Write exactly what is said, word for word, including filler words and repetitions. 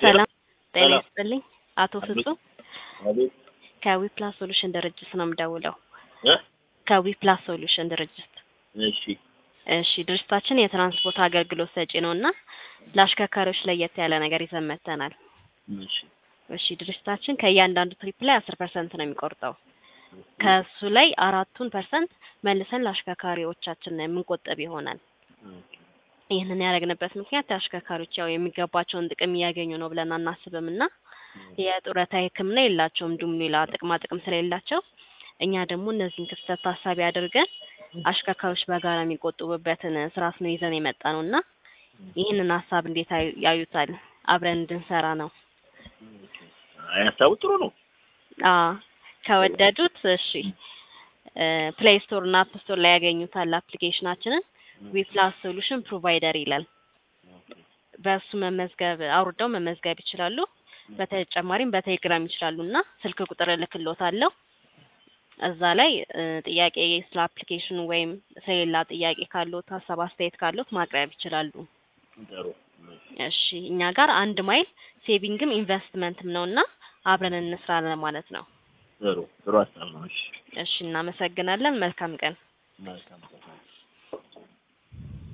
ሰላም ጤና ሰላም ይስጥልኝ። አቶ ፍጹም አቤት ከዊፕላስ ሶሉሽን ድርጅት ነው የምደውለው። እ ከዊፕላስ ሶሉሽን ድርጅት። እሺ እሺ ድርጅታችን የትራንስፖርት አገልግሎት ሰጪ ነውና ለአሽከርካሪዎች ለየት ያለ ነገር ይዘን መጥተናል። እሺ እሺ ድርጅታችን ከእያንዳንዱ ትሪፕ ላይ አስር ፐርሰንት ነው የሚቆርጠው። ከሱ ላይ አራቱን ፐርሰንት መልሰን ለአሽከርካሪዎቻችን የምንቆጥብ ይሆናል። ይህንን ያደረግንበት ምክንያት አሽከርካሪዎች ያው የሚገባቸውን ጥቅም እያገኙ ነው ብለን አናስብምና የጡረታ ሕክምና የላቸውም እንዲሁም ሌላ ጥቅማ ጥቅም ስለሌላቸው እኛ ደግሞ እነዚህን ክፍተት ታሳቢ አድርገን አሽከርካሪዎች በጋራ የሚቆጥቡበትን ስርዓት ነው ይዘን የመጣነውና ይህንን ሀሳብ እንዴት አዩ- ያዩታል? አብረን እንድንሰራ ነው። ሀሳቡ ጥሩ ነው። አዎ ከወደዱት እሺ ፕሌይ ስቶር እና አፕ ስቶር ላይ ያገኙታል አፕሊኬሽናችንን ዊፕላስ ሶሉሽን ፕሮቫይደር ይላል። በሱ መመዝገብ አውርደው መመዝገብ ይችላሉ። በተጨማሪም በቴሌግራም ይችላሉና ስልክ ቁጥር እልክልዎታለሁ። እዛ ላይ እ፣ ጥያቄ ስለ አፕሊኬሽኑ ወይም ስለሌላ ጥያቄ ካለዎት ሀሳብ አስተያየት ካለዎት ማቅረብ ይችላሉ። ጥሩ እሺ እኛ ጋር አንድ ማይል ሴቪንግም ኢንቨስትመንትም ነውና አብረን እንስራ ለማለት ነው። ጥሩ ጥሩ ሀሳብ ነው። እሺ እሺ እናመሰግናለን። መልካም ቀን። መልካም